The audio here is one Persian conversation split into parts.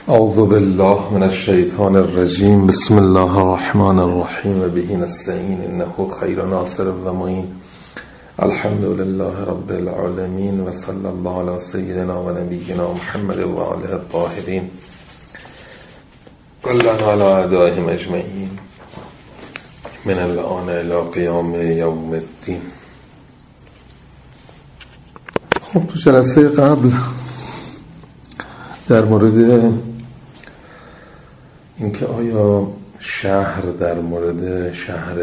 اعوذ بالله من الشیطان الرجیم. بسم الله الرحمن الرحیم و به نستعین انه خیر ناصر و معین. الحمد لله رب العالمین و صلی الله علی سیدنا و نبینا محمد و آله الطاهرین کلنا علی اعدائهم اجمعین من الآن الی قیام یوم الدین. خب تو جلسه قبل در مورد اینکه آیا شهر در مورد شهر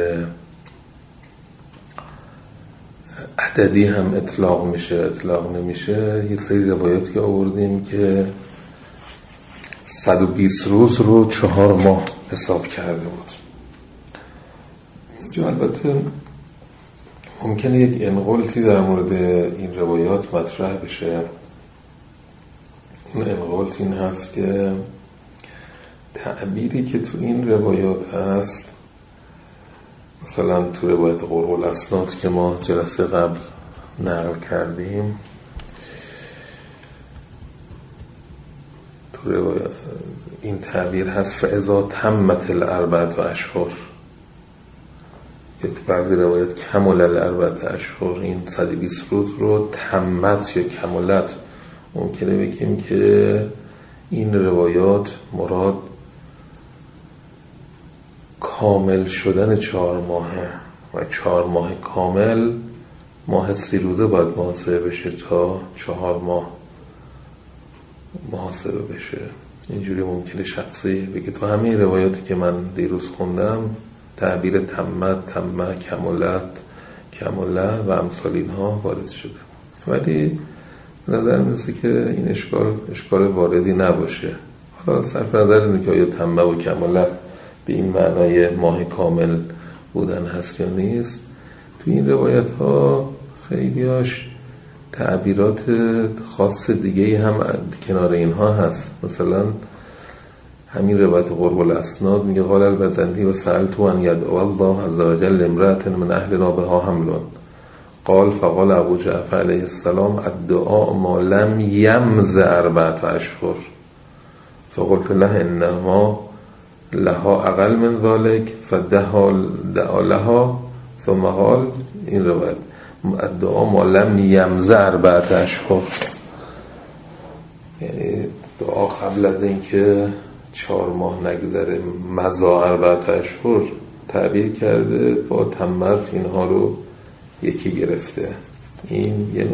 عددی هم اطلاق میشه اطلاق نمیشه، یه سری روایاتی آوردیم که 120 روز رو 4 ماه حساب کرده بود. جو البته ممکنه یک انقلتی در مورد این روایات مطرح بشه. اون انقلت این هست که تعبیری که تو این روایات هست، مثلا تو روایت قرء الاسناد که ما جلسه قبل نقل کردیم، تو روایت این تعبیر هست فاذا تمت الاربعة اشهر. یا تو بعضی روایت کمل الاربعة اشهر، این 120 روز رو تمت یا کملت ممکنه بگیم که این روایات مراد کامل شدن 4 ماهه و 4 ماه کامل ماه 30 روزه باید محاسبه بشه تا 4 ماه محاسبه بشه. اینجوری ممکنه شخصی بگه تو همه روایاتی که من دیروز خوندم تعبیر تمت، کمله و امثال اینها وارد شده، ولی نظر میرسه که این اشکال واردی نباشه. حالا صرف نظر اینه که آیا تمه و کمله به این معنای ماه کامل بودن هست یا نیست. تو این روایت ها خیلیاش تعبیرات خاص دیگه هم کنار اینها هست. مثلا همین روایت قرء الاسناد میگه قال البزنتی و سألت ان يدعو الله عز وجل امرأة من اهلنا بها حمل قال فقال ابو جعفر علیه السلام الدعاء ما لم یمز 4 اشهر فقلت له انما لها اقل من ذلك فدعا لها ثم قال، این روایت الدعاء ما لم یمز 4 اشهر، یعنی دعا قبل از اینکه 4 ماه نگذره مضا 4 اشهر تعبیر کرده، با تمت اینها رو یکی گرفته. این یه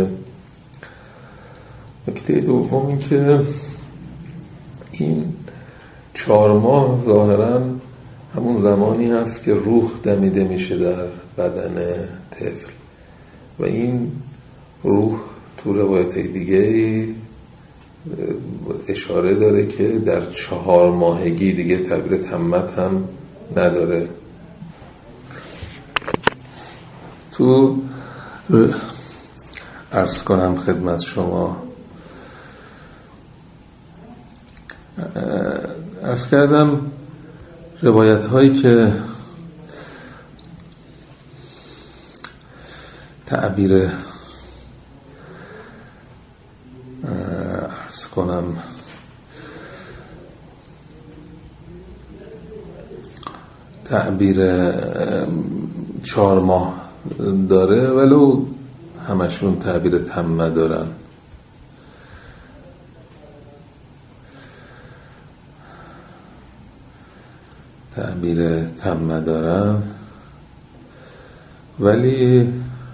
نکته دوم این که این 4 ماه ظاهراً همون زمانی هست که روح دمیده میشه در بدن طفل و این روح تو روایت دیگه اشاره داره که در 4 ماهگی دیگه تعبیر تمت هم نداره. تو عرض کنم خدمت شما، عرض کردم روایت هایی که تعبیر عرض کنم تعبیر 4 ماه داره ولو همشون تعبیر تمه دارن. ولی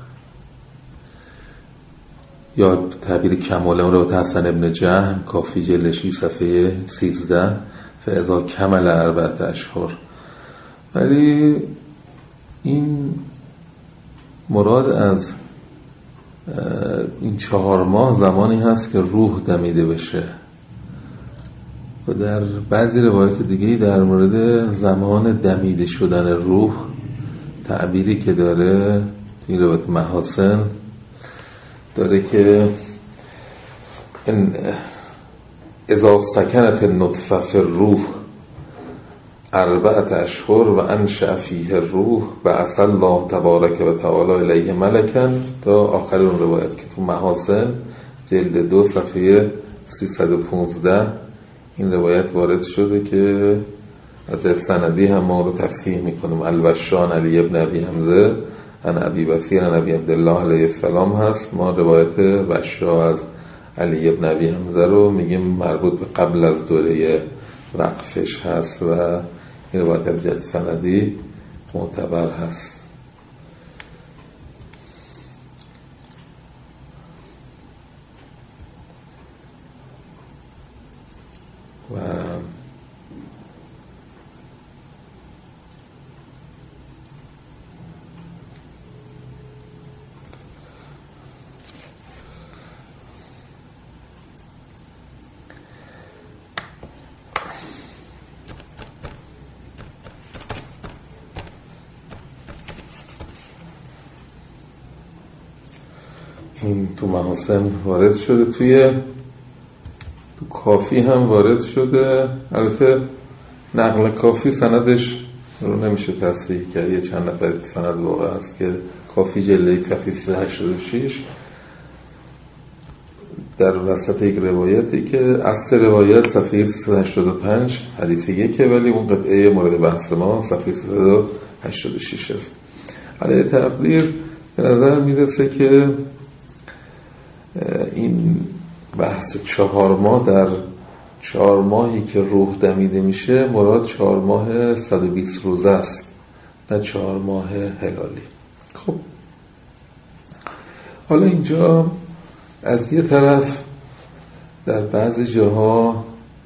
یا تعبیر کماله رو حسن ابن جهم کافی جلشی صفحه 13 فاذا کمل 4 اشهر، ولی این مراد از این 4 ماه زمانی هست که روح دمیده بشه و در بعضی روایت دیگه در مورد زمان دمیده شدن روح تعبیری که داره این روایت محاسن داره که اذا سکنت النطفه فی الروح 4 اشهر و انشأ فیه الروح بعث الله تبارک و تعالی الیه ملکا تا آخر اون روایت که تو محاسن جلد 2 صفحه 315 این روایت وارد شده که از سندی هم ما رو تصحیح میکنیم. البشان علی ابن ابی حمزه عن ابی بصیر عن ابی عبدالله علیه السلام هست. ما روایت بشا از علی ابن ابی حمزه رو میگیم مربوط به قبل از دوره وقفش هست و این روایت از جهت سندی معتبر هست. و این تو محاسن وارد شده، تو کافی هم وارد شده. البته نقل کافی سندش رو نمیشه تصحیح کرد، یه چند نفر سند واقع است که کافی جلد صفحه 386 در وسط یک روایتی که اصل روایت صفحه 385 حدیث یکه، ولی اون قطعه مورد بحث ما صفحه 386 است. علیه تقدیر به نظر میرسه که این بحث 4 ماه، در 4 ماهی که روح دمیده میشه مراد 4 ماه 120 روزه است، نه 4 ماه هلالی. خب حالا اینجا از یه طرف در بعضی جاها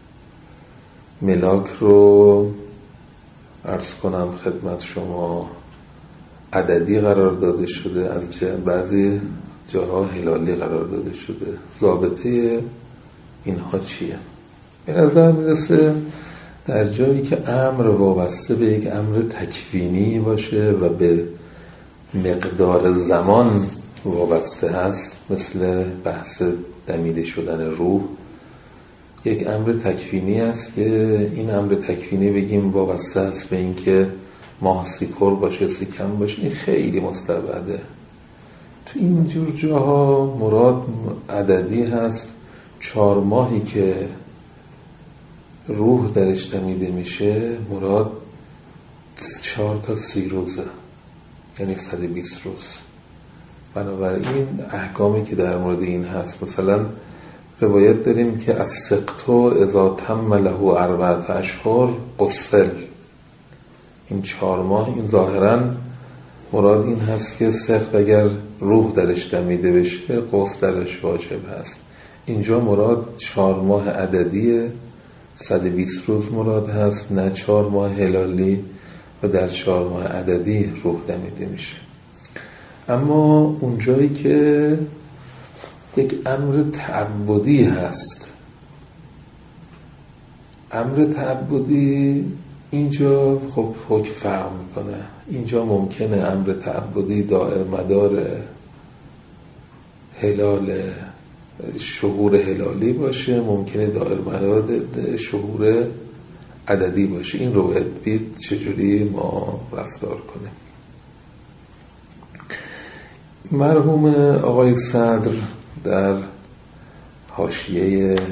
ملاک رو عرض کنم خدمت شما عددی قرار داده شده، از بعضی جاها هلالی قرار داده شده. ضابطه اینها چیه؟ به نظر میرسه در جایی که امر وابسته به یک امر تکوینی باشه و به مقدار زمان وابسته هست، مثل بحث دمیده شدن روح، یک امر تکوینی است که این امر تکوینی بگیم وابسته است به این که ماه سی پر باشه سی کم باشه، این خیلی مستبعده. تو اینجور جاها مراد عددی هست. 4 ماهی که روح درش دمیده میشه مراد 4 تا 30 روزه، یعنی 120 روز. بنابراین احکامی که در مورد این هست، مثلا روایت داریم که از سقطو اذا تم له 4 اشهر غسل. این 4 ماه این ظاهراً مراد این هست که سقط اگر روح درش دمیده بشه غسل درش واجب هست. اینجا مراد 4 ماه عددی 120 روز مراد هست، نه 4 ماه هلالی و در 4 ماه عددی روح دمیده میشه. اما اونجایی که یک امر تعبدی هست، امر تعبدی اینجا خب حکم فرق میکنه. اینجا ممکنه امر تعبدی دائر مدار هلال شهور هلالی باشه، ممکنه دائر مدار شهور عددی باشه. این رو بید چجوری ما رفتار کنیم. مرحوم آقای صدر در حاشیه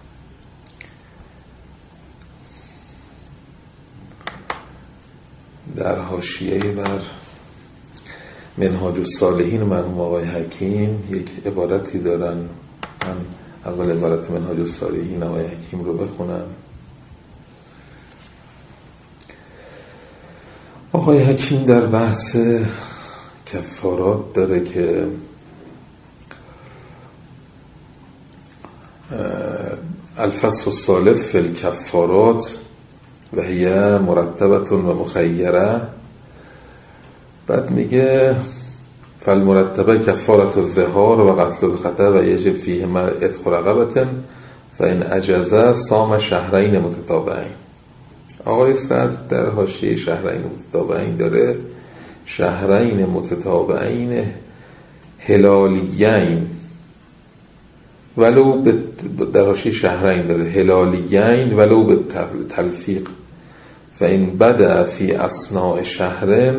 بر منهاج الصالحین مرحوم آقای حکیم یک عبارتی دارن. من اول عبارت منهاج الصالحین آقای حکیم رو بخونم. آقای حکیم در بحث کفارات داره که الفصل الثالث فی الکفارات و هی مرتبه و مخیره. بعد میگه فالمرتبه کفارت الظهار و قتل الخطأ و یجب فیه عتق رقبه فان عجزه صام شهرین متتابعین. آقای صدر در حاشیه شهرین متتابعین داره شهرین متتابعین هلالیین، ولو در حاشیه شهرین داره هلالیین ولو به تلفیق و این بدأ فی اثناء شهرن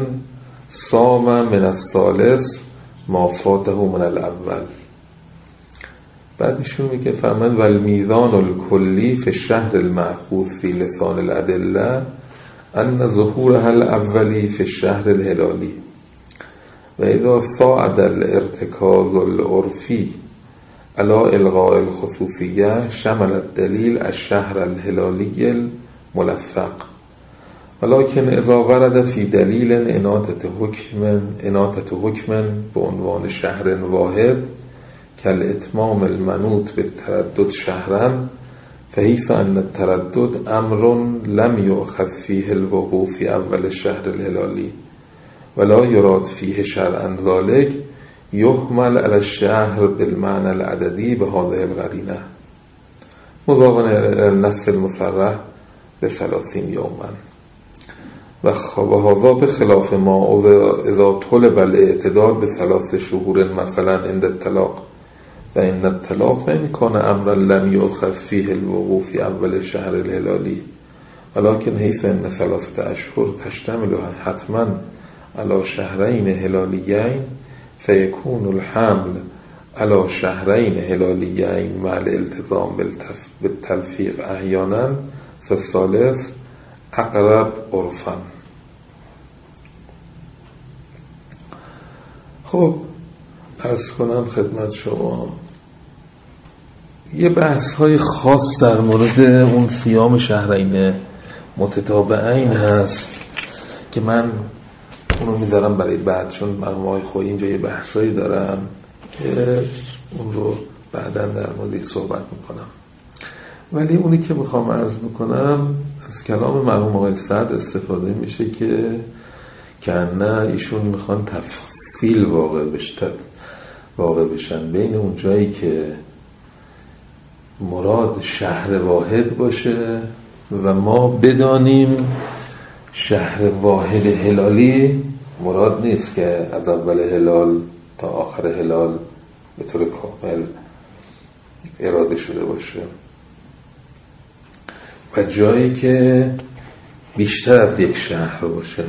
صام من الثالث ما فاته من الاول. بعد ایشون میگه فرمود والمیزان الکلی فی الشهر المأخوذ فی لسان الادله ان ظهورها الاولی فی الشهر الهلالی و اذا صعد الارتکاز العرفی على الغاء الخصوصیه شمل الدلیل الشهر الهلالی الملفق ولكن اذا ورد في دلیل اناطة حکم به عنوان شهر واحد كالاتمام المنوط بالتردد شهرا فحيث ان التردد امر لم يؤخذ فيه الوقوع في اول الشهر الهلالي ولا يراد فيه شرعا ذلك يحمل على الشهر بالمعنى العددي بهذه القرينة مضافا الى النص المصرح ب30 يوما و هذا بخلاف ما اذا طلب الاعتدال ب3 شهور مثلا عند الطلاق و ان الطلاق وان كان امرا لم يؤخذ فيه الوقوع في اول الشهر الهلالي ولكن حيث ان 3 اشهر تشتمل حتما على شهرين هلاليين فيكون الحمل على شهرين هلاليين مع الالتزام بالتلفيق احيانا فالثالث اقرب عرفا. خب عرض کنم خدمت شما یه بحث های خاص در مورد اون صیام شهرین متتابعین هست که من اونو میذارم برای بعد، چون مرحوم آقای خویی اینجا یه بحثایی دارن که اون رو بعداً در موردش صحبت میکنم. ولی اونی که میخوام عرض بکنم از کلام مرحوم آقای سعد استفاده میشه که نه ایشون میخوان تفصیل واقع بشن بین اون جایی که مراد شهر واحد باشه و ما بدانیم شهر واحد هلالی مراد نیست که از اول هلال تا آخر هلال به طور کامل اراده شده باشه و جایی که بیشتر از یک شهر باشه.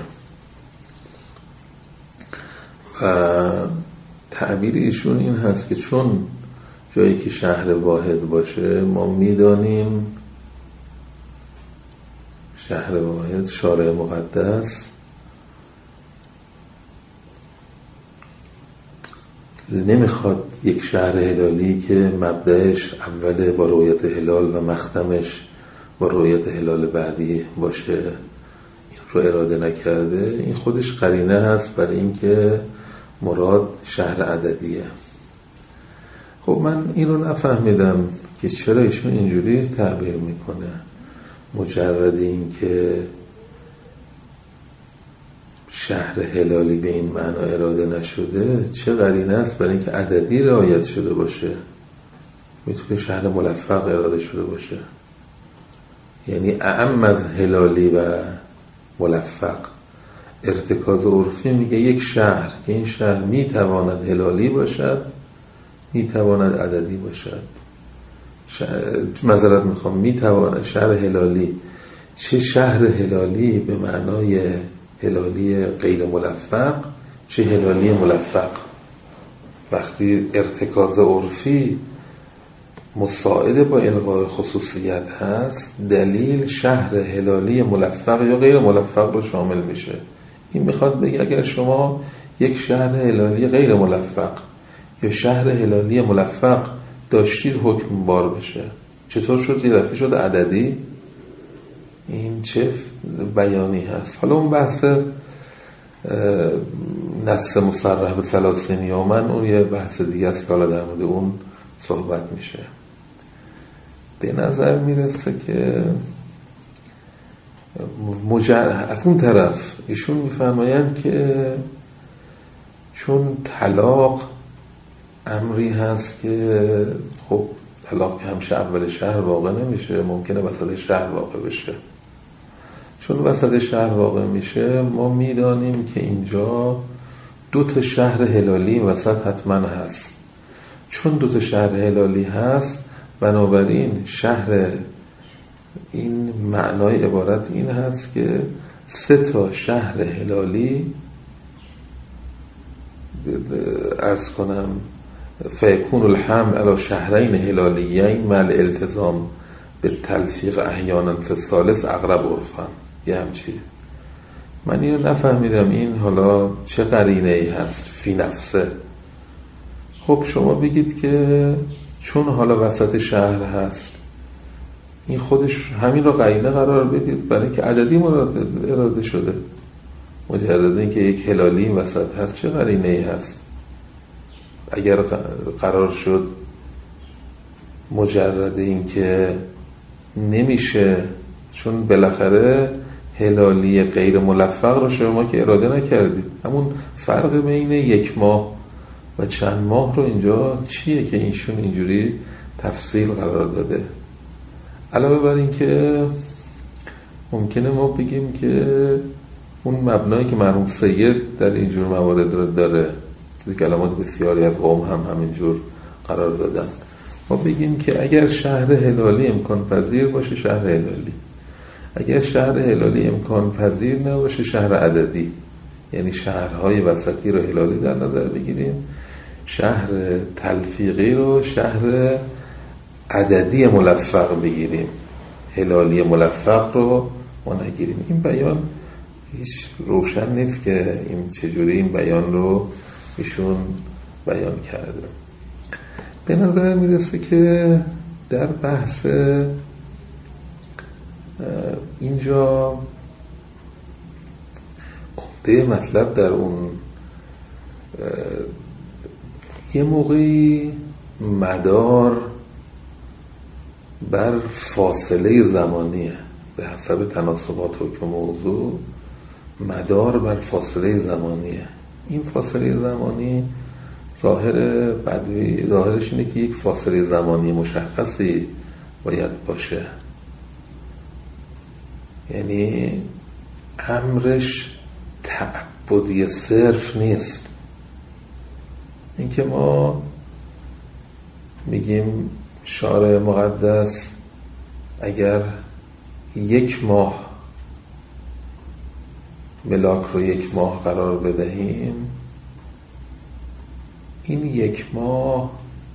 و تعبیر ایشون این هست که چون جایی که شهر واحد باشه ما میدانیم شهر واحد شارع مقدس نمیخواد یک شهر هلالی که مبدأش اوله با رؤیت هلال و مختمش با رؤیت هلال بعدی باشه، این رو اراده نکرده. این خودش قرینه هست برای اینکه مراد شهر عددیه. خب من این رو نفهمیدم که چرا ایشون اینجوری تعبیر میکنه. مجرد این که شهر هلالی به این معنا اراده نشده چه قرینه است برای اینکه عددی رعایت شده باشه؟ میتونه شهر ملفق اراده شده باشه، یعنی اعم از هلالی و ملفق. ارتکاز عرفی میگه یک شهر که این شهر میتواند هلالی باشد میتواند عددی باشد. معذرت میخوام، میتواند شهر هلالی، چه شهر هلالی به معنای هلالی غیر ملفق چه هلالی ملفق. وقتی ارتکاز عرفی مساعد با الغای خصوصیت هست دلیل شهر هلالی ملفق یا غیر ملفق رو شامل میشه. این میخواد بگه اگر شما یک شهر هلالی غیر ملفق یا شهر هلالی ملفق داشتید حکم بار بشه. چطور شد یه دفعه شد عددی؟ این چه بیانی هست؟ حالا اون بحث نص مصرح به 30 یومن اون یه بحث دیگه است که حالا در مورد اون صحبت میشه. به نظر میرسه که از اون طرف ایشون میفرمایند که چون طلاق امری هست که خب طلاق همیشه اول شهر واقع نمیشه، ممکنه وسط شهر واقع بشه. چون وسط شهر واقع میشه ما میدانیم که اینجا 2 شهر هلالی وسط حتما هست. چون 2 شهر هلالی هست بنابراین شهر، این معنای عبارت این هست که 3 شهر هلالی عرض کنم فیکون الحمل علی شهرین هلالیین مع الالتزام به تلفیق احیانا فی الثالث اقرب عرفا. یه همچی من اینو نفهمیدم، این حالا چه قرینه ای هست فی نفسه؟ خب شما بگید که چون حالا وسط شهر هست، این خودش همین رو قرینه قرار بدید، برای اینکه عددی اراده شده. مجرد اینکه یک هلالی این وسط هست چه قرینه ای هست؟ اگر قرار شد مجرد اینکه نمیشه، چون بالاخره هلالی غیر ملفق رو شما که اراده نکردید، همون فرق بین 1 ماه و چند ماه رو اینجا چیه که اینشون اینجوری تفصیل قرار داده؟ علاوه بر این که ممکنه ما بگیم که اون مبنایی که مرحوم سید در اینجور موارد رو داره که کلمات بسیاری از قوم هم همینجور قرار دادن، ما بگیم که اگر شهر هلالی امکان پذیر باشه شهر هلالی، اگر شهر هلالی امکان پذیر نباشه شهر عددی، یعنی شهرهای وسطی رو هلالی در نظر بگیریم، شهر تلفیقی رو شهر عددی ملفق بگیریم، هلالی ملفق رو ما نگیریم. این بیان هیچ روشن نیست که این چجوری این بیان رو ایشون بیان کرده. به نظر میرسه که در بحث اینجا عمده مطلب در اون یه موقعی مدار بر فاصله زمانیه، به حسب تناسبات حکم موضوع مدار بر فاصله زمانیه. این فاصله زمانی ظاهر بدوی ظاهرش اینه که یک فاصله زمانی مشخصی باید باشه، یعنی امرش تعبدی صرف نیست. اینکه ما میگیم شارع مقدس اگر 1 ماه ملاک رو 1 ماه قرار بدهیم، این 1 ماه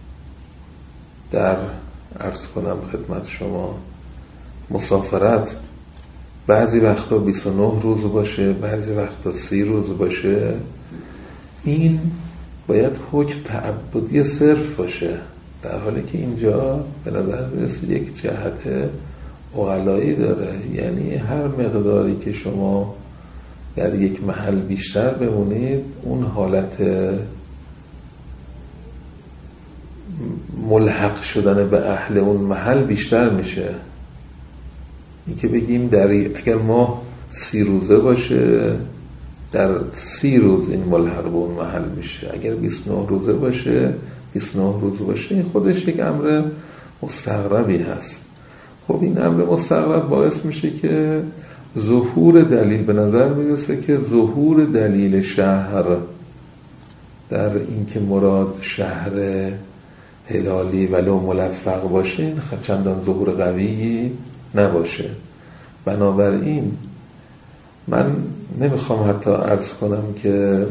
در عرض کنم خدمت شما مسافرت بعضی وقتا 29 روز باشه، بعضی وقتا 30 روز باشه، این باید حکم تعبدی صرف باشه، در حالی که اینجا به نظر میرسه یک جهت عقلایی داره، یعنی هر مقداری که شما در یک محل بیشتر بمونید اون حالت ملحق شدن به اهل اون محل بیشتر میشه. این که بگیم اگر ما 30 روزه باشه در 30 روز این ملحق به اون محل میشه، اگر 29 روزه باشه 29 روز باشه، این خودش یک امر مستغربی هست. خب این امر مستغرب باعث میشه که ظهور دلیل، به نظر میرسه که ظهور دلیل شهر در این که مراد شهر هلالی ولو ملفق باشه این چندان ظهور قوی نباشه. بنابراین من نمیخوام حتی عرض کنم که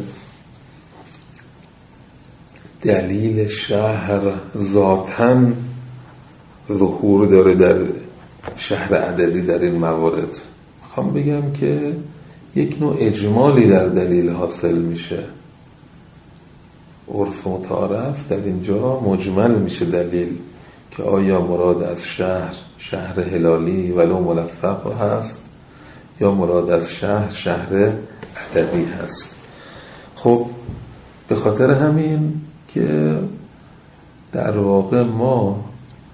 دلیل شهر ذاتاً ظهور داره در شهر عددی در این موارد، میخوام بگم که یک نوع اجمالی در دلیل حاصل میشه. عرف متعارف در اینجا مجمل میشه دلیل که آیا مراد از شهر هلالی ولو ملفق هست یا مراد از شهر عددی هست. خب به خاطر همین که در واقع ما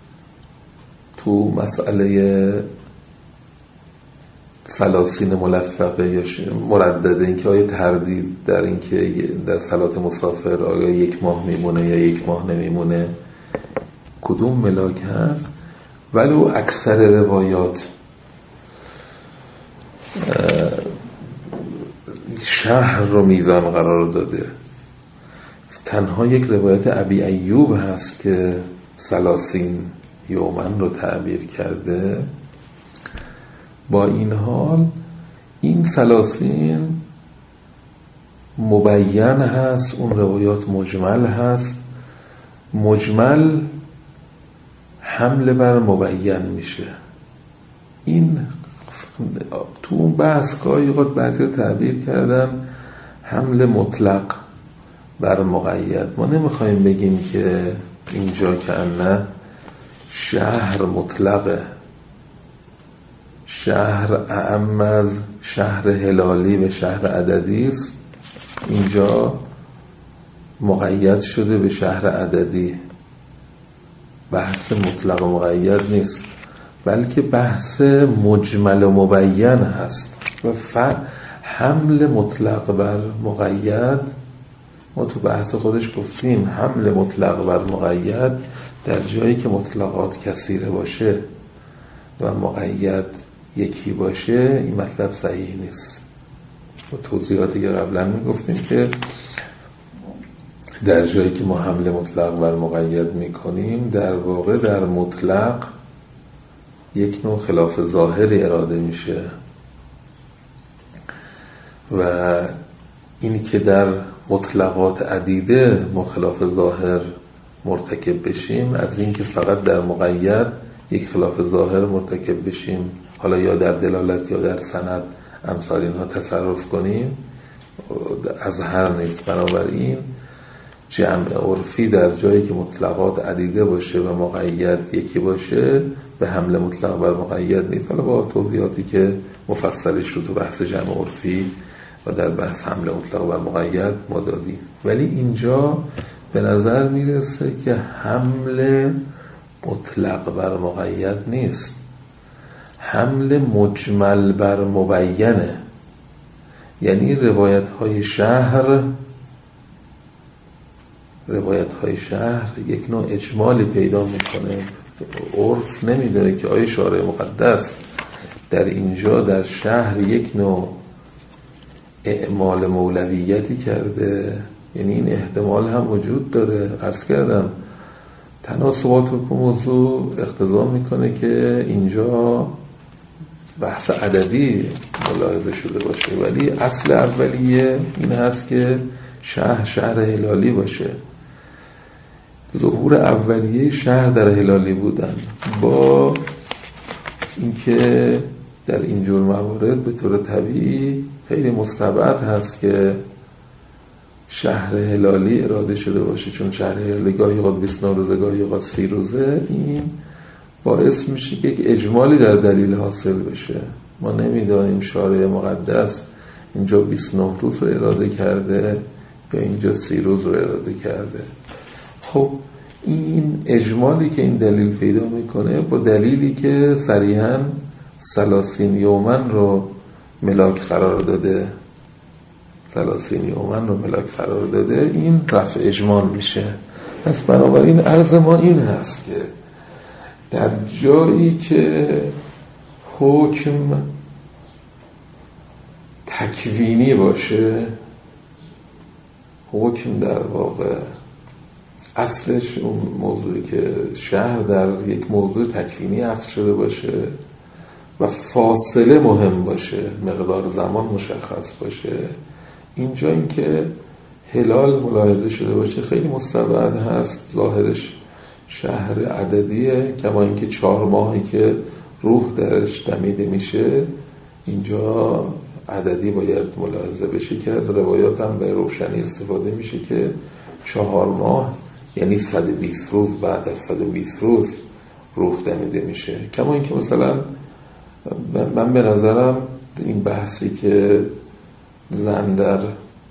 تو مسئله ثلاثین ملفقه یا مردده، این که آیا تردید در این که در صلات مسافر آیا 1 ماه میمونه یا 1 ماه نمیمونه کدوم ملاک هست، ولو اکثر روایات شهر رو میزان قرار داده. تنها یک روایت ابی ایوب هست که 30 یومن رو تعبیر کرده. با این حال این 30 مبین هست، اون روایات مجمل هست مجمل حمله بر مبین میشه. این تو اون بحث گاهی اوقات بعضی تعبیر کردن حمله مطلق بر مقید. ما نمیخوایم بگیم که اینجا که نه شهر مطلقه، شهر اعم از شهر هلالی و شهر عددی است، اینجا مقید شده به شهر عددی. بحث مطلق و مقید نیست، بلکه بحث مجمل و مبین هست. و حمل مطلق بر مقید، ما تو بحث خودش گفتیم حمل مطلق بر مقید در جایی که مطلقات کثیره باشه و مقید یکی باشه، این مطلب صحیح نیست. با توضیحاتی که قبلا میگفتیم که در جایی که ما حمل مطلق بر مقید میکنیم، در واقع در مطلق یک نوع خلاف ظاهری اراده میشه و این که در مطلقات عدیده ما خلاف ظاهر مرتکب بشیم، از این که فقط در مقید یک خلاف ظاهر مرتکب بشیم، حالا یا در دلالت یا در سند امثال اینها تصرف کنیم، از هر نیست. بنابراین جمع عرفی در جایی که مطلقات عدیده باشه و مقید یکی باشه به حمل مطلق بر مقید نیست. حالا با توضیحاتی که مفصلش رو تو بحث جمع عرفی و در بحث حمل مطلق بر مقید ما دادیم. ولی اینجا به نظر میرسه که حمل مطلق بر مقید نیست، حمل مجمل بر مبینه. یعنی روایت های شهر یک نوع اجمالی پیدا میکنه. عرف نمیدونه که آیه شارع مقدس در اینجا در شهر یک نوع اعمال مولویتی کرده. یعنی این احتمال هم وجود داره. عرض کردم تناسبات و موضوع اقتضا میکنه که اینجا بحث عددی ملاحظه شده باشه، ولی اصل اولیه این هست که شهر هلالی باشه. ظهور اولیه شهر در هلالی بودن با اینکه در اینجور موارد به طور طبیعی خیلی مستبعد هست که شهر هلالی اراده شده باشه، چون شهر هلالی گاهی اوقات 29 روزه گاهی اوقات 30 روزه. این باعث میشه که یک اجمالی در دلیل حاصل بشه. ما نمیدانیم شارع مقدس اینجا 29 روز رو اراده کرده یا اینجا 30 روز رو اراده کرده. خب این اجمالی که این دلیل پیدا میکنه با دلیلی که صریحاً 30 یومن رو ملاک قرار داده، 30 یومن رو ملاک قرار داده، این رفع اجمال میشه. پس بنابراین عرض ما این هست که در جایی که حکم تکوینی باشه، حکم در واقع اصلش اون موضوعی که شهر در یک موضوع تکوینی اصل شده باشه و فاصله مهم باشه، مقدار زمان مشخص باشه، اینجا این که هلال ملاحظه شده باشه خیلی مستبعد هست. ظاهرش شهر عددیه، کما اینکه 4 ماهی که روح درش دمیده میشه اینجا عددی باید ملاحظه بشه که از روایات هم به روشنی استفاده میشه که 4 ماه یعنی 120 روز بعد از 120 روز روح دمیده میشه. کما اینکه مثلا من به نظرم این بحثی که زن در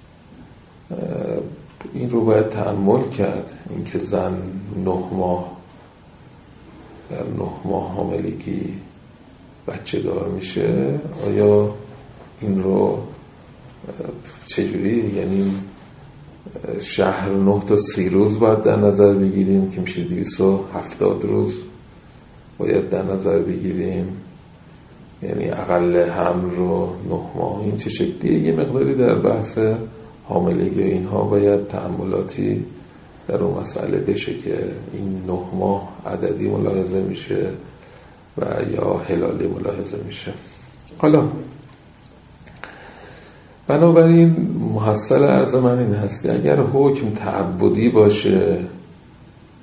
این رو باید تأمل کرد، اینکه زن 9 ماه در 9 ماه حاملگی بچه دار میشه، آیا این رو چجوری، یعنی شهر 9 تا 30 روز باید در نظر بگیریم که میشه 270 روز باید در نظر بگیریم، یعنی اقل حمل رو 9 ماه، این چه شکلیه؟ یه مقداری در بحث حاملگی اینها باید تأملاتی در اون مسئله بشه که این 9 ماه عددی ملاحظه میشه و یا هلالی ملاحظه میشه. حالا بنابراین محصل عرض من این هست که اگر حکم تعبدی باشه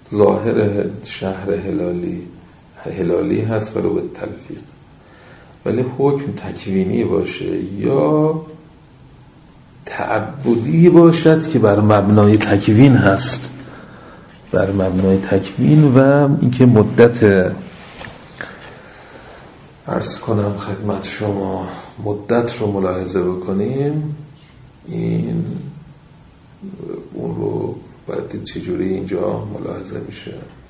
ظاهر شهر هلالی هست ولو به تلفیق، ولی حکم تکوینی باشه یا تعبدی باشد که بر مبنای تکوین هست، بر مبنای تکوین و اینکه مدت، عرض کنم خدمت شما، مدت رو ملاحظه بکنیم، این اون رو باید دید چجوری اینجا ملاحظه میشه.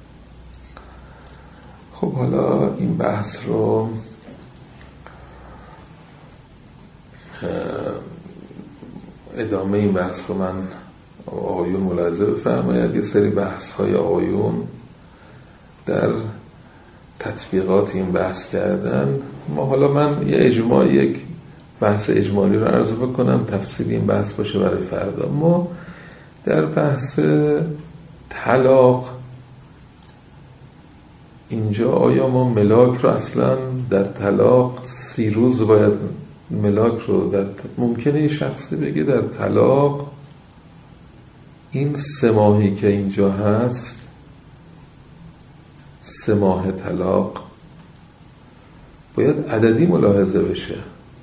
خب حالا این بحث رو ادامه این بحث رو من آقایون ملاحظه بفرمایید. یه سری بحث های آقایون در تطبیقات این بحث کردن. ما حالا من یک بحث اجمالی رو عرض بکنم، تفصیلی این بحث باشه برای فردا. ما در بحث طلاق اینجا آیا ما ملاک رو اصلا در طلاق 30 روز باید ملاک رو ممکنه یه شخصی بگه در طلاق این 3 ماهی که اینجا هست، 3 ماه طلاق باید عددی ملاحظه بشه،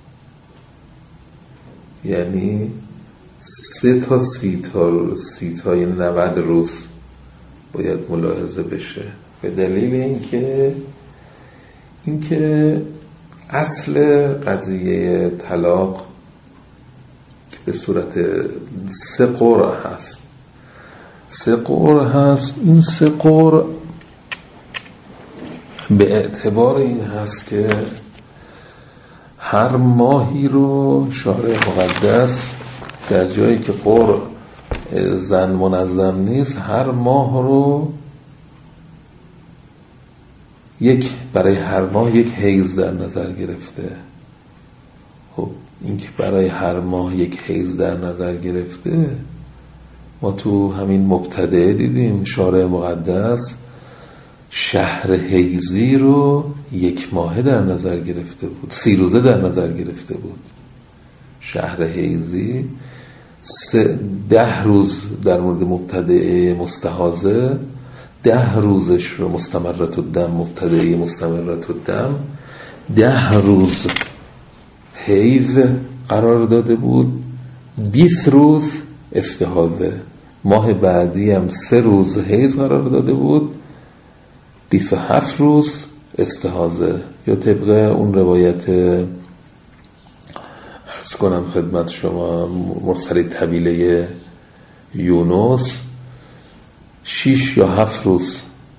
یعنی 3 تا 30 تای 90 روز باید ملاحظه بشه، به دلیل اینکه اصل قضیه طلاق به صورت 3 قرع هست. 3 قرع هست. این 3 قرع به اعتبار این هست که هر ماهی رو شارع مقدس در جایی که قرع زن منظم نیست، هر ماه رو برای هر ماه یک حیض در نظر گرفته. خب این که برای هر ماه یک حیض در نظر گرفته، ما تو همین مبتدأ دیدیم شارع مقدس شهر حیضی رو 1 ماهه در نظر گرفته بود، 30 روزه در نظر گرفته بود. شهر حیضی 10 روز در مورد مبتدأ مستحاضه، 10 روزش رو مستمرت الدم، مبتدأ مستمرت الدم 10 روز حیض قرار داده بود، 20 روز استحاضه. ماه بعدی هم 3 روز حیض قرار داده بود، 27 روز استحاضه. یا طبق اون روایت عرض کنم خدمت شما مرسل طویله یونس، 6 یا 7 روز،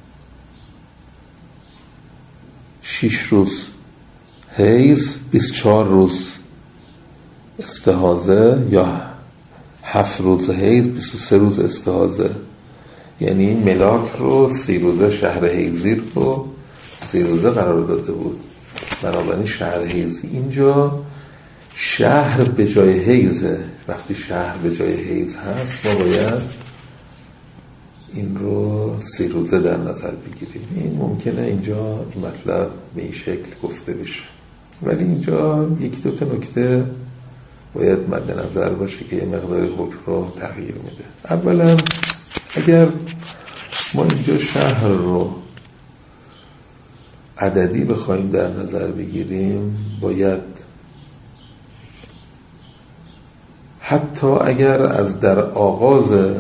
6 روز حیض، 24 روز استحاضه، یا 7 روز حیض، 23 روز استحاضه. یعنی این ملاک رو 30 روزه، شهر حیضی رو 30 روزه قرار داده بود. بنابراین شهر حیضی اینجا شهر به جای حیضه. وقتی شهر به جای حیض هست ما باید این رو 30 روزه در نظر بگیریم. این ممکنه اینجا این مطلب به این شکل گفته بشه، ولی اینجا 1-2 تا نکته باید مد نظر باشه که یه مقدار حکم رو تغییر میده. اولا اگر ما اینجا شهر رو عددی بخوایم در نظر بگیریم، باید حتی اگر از در آغاز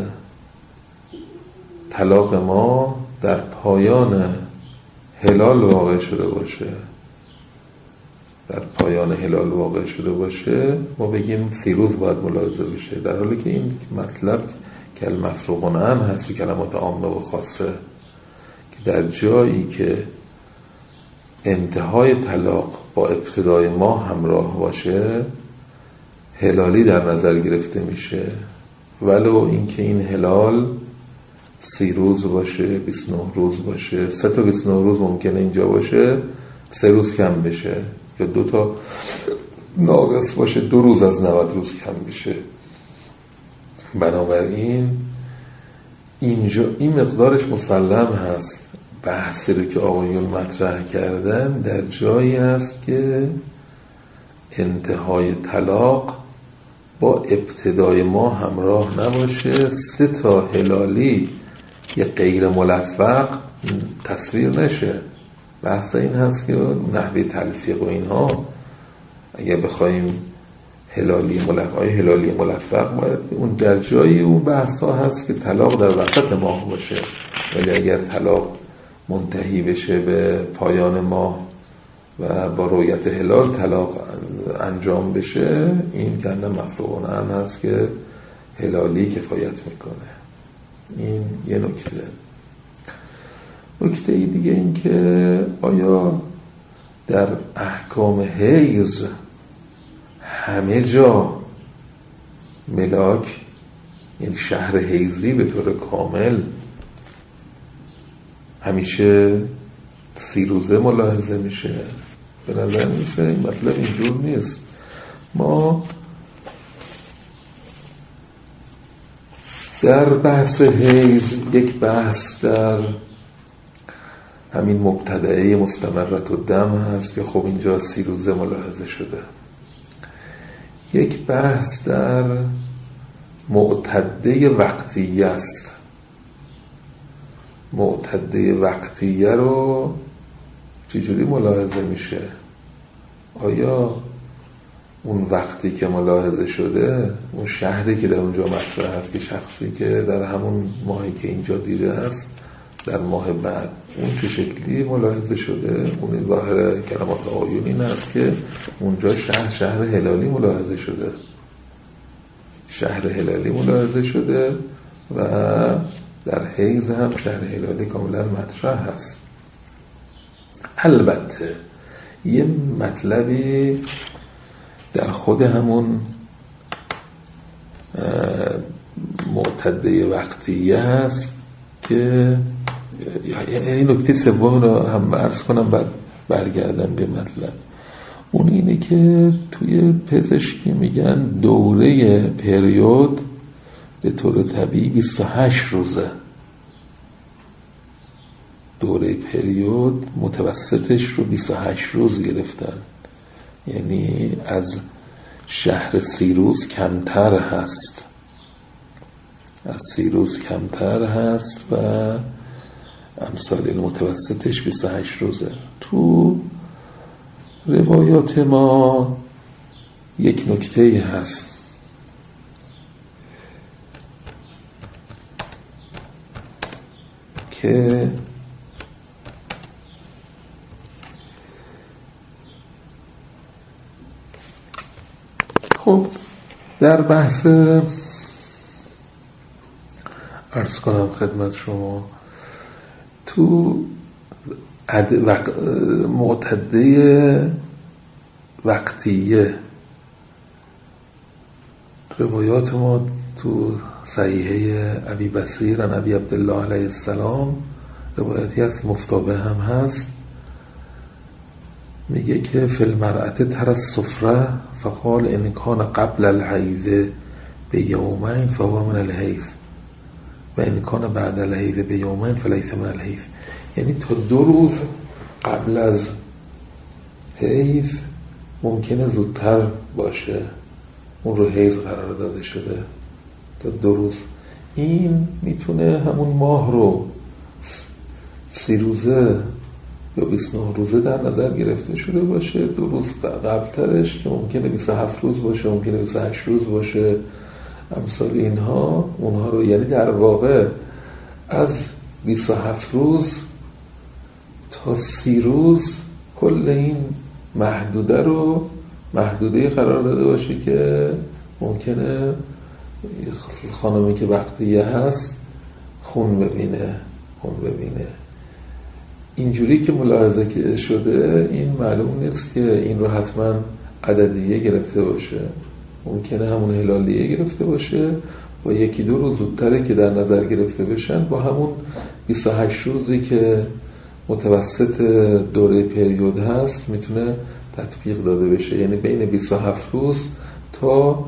طلاق ما در پایان هلال واقع شده باشه، در پایان هلال واقع شده باشه، ما بگیم 30 روز باید ملاحظه بشه، در حالی که این مطلب کلمه مفروغ عنه هست و کلمات عامه و خاصه، که در جایی که انتهای طلاق با ابتدای ماه همراه باشه هلالی در نظر گرفته میشه، ولو اینکه این هلال 30 روز باشه، 29 روز باشه. 3 تا 29 روز ممکنه اینجا باشه، 3 روز کم بشه، یا 2 تا ناقص باشه، 2 روز از 90 روز کم بشه. بنابراین اینجا این مقدارش مسلم هست. بحثی رو که آقایون مطرح کردن در جایی است که انتهای طلاق با ابتدای ما همراه نباشه، 3 تا هلالی یه غیر ملفق تصویر نشه. بحث این هست که نحوه تلفیق و اینها اگه بخوایم هلالی ملفق باید اون در جایی اون بحث ها هست که طلاق در وسط ماه باشه، ولی اگر طلاق منتهی بشه به پایان ماه و با رؤیت هلال طلاق انجام بشه، این کنده مفروغ عنه هست که هلالی کفایت میکنه. این یه نکته. نکته دیگه این که آیا در احکام حیض همه جا ملاک، یعنی شهر حیضی به طور کامل همیشه 30 روزه ملاحظه میشه؟ به نظر میشه این مطلب اینجور نیست. ما در بحث حیض یک بحث در همین مبتدعه مستمرت و دم هست که خب اینجا 30 روزه ملاحظه شده. یک بحث در معتده وقتیه است. معتده وقتیه رو چجوری ملاحظه میشه؟ آیا اون وقتی که ملاحظه شده، اون شهری که در اونجا مطرح هست که شخصی که در همون ماهی که اینجا دیده است در ماه بعد اون چه شکلی ملاحظه شده؟ اون ظاهر کلمات آیون این است که اونجا شهر هلالی ملاحظه شده، شهر هلالی ملاحظه شده و در حیض هم شهر هلالی کاملا مطرح هست. البته یه مطلبی در خود همون معتده وقتیه هست که این نکته سوم رو هم عرض کنم بعد برگردم به مطلب. اون اینه که توی پزشکی میگن دوره پریود به طور طبیعی 28 روزه. دوره پریود متوسطش رو 28 روز گرفتن، یعنی از شهر 30 روز کمتر هست، از 30 روز کمتر هست و امثال متوسطش 28 روزه. تو روایات ما یک نکته هست که خب در بحث عرض کنم خدمت شما تو معتده وقتیه روایات ما تو صحیحه ابی بصیر عن ابی عبدالله علیه السلام روایتی هست مفتابه هم هست، میگه که فی المرأة تر الصفرة فقال ان کان قبل الحیض بیومین فهو من الحیض و ان کان بعد الحیض بیومین فلیس من الحیض. یعنی تا 2 روز قبل از حیض ممکنه زودتر باشه، اون رو حیض قرار داده شده تا 2 روز. این میتونه همون ماه رو 30 روزه یا 29 روزه در نظر گرفته شده باشه، 2 روز قبلترش که ممکنه 27 روز باشه، ممکنه 28 روز باشه، امثال اینها اونها رو، یعنی در واقع از 27 روز تا 30 روز کل این محدوده رو محدوده قرار داده باشه که ممکنه خانمی که وقتیه هست خون ببینه. اینجوری که ملاحظه که شده این معلوم نیست که این رو حتما عددیه گرفته باشه، ممکنه همون هلالیه گرفته باشه و 1-2 روز زودتره که در نظر گرفته بشن با همون 28 روزی که متوسط دوره پریود هست میتونه تطبیق داده بشه. یعنی بین 27 روز تا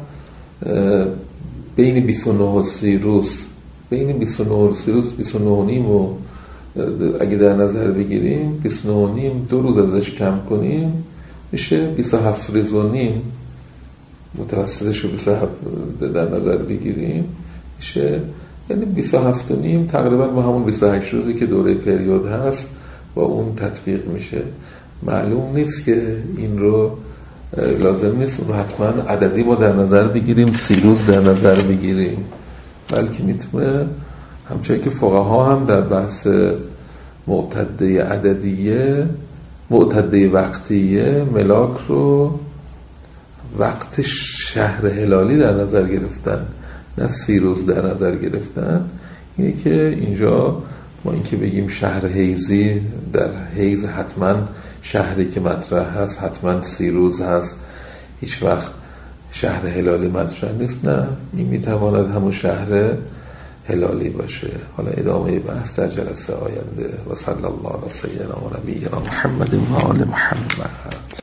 بین 29 و 30 روز، بین 29 و 30 روز 29 نیم و اگه در نظر بگیریم 29 نیم 2 روز ازش کم کنیم میشه 27 روز و نیم، متوسطش رو 27 در نظر بگیریم میشه یعنی 27.5 تقریبا با همون 28 روزی که دوره پریود هست با اون تطبیق میشه. معلوم نیست که این رو لازم نیست اون رو حتما عددی ما در نظر بگیریم، 30 روز در نظر بگیریم، بلکه میتونه همچنین که فقها هم در بحث معتده عددیه، معتده وقتیه، ملاک رو وقت شهر هلالی در نظر گرفتن، نه 30 روز در نظر گرفتن. اینه که اینجا ما این که بگیم شهر حیزی، در حیز حتما شهری که مطرح هست حتما 30 روز هست، هیچ وقت شهر هلالی مطرح نیست. نه، این میتواند همون شهر هلالی باشه. حالا ادامه بحث در جلسه آینده. و صلی الله علی سیدنا و نبینا محمد و آل محمد.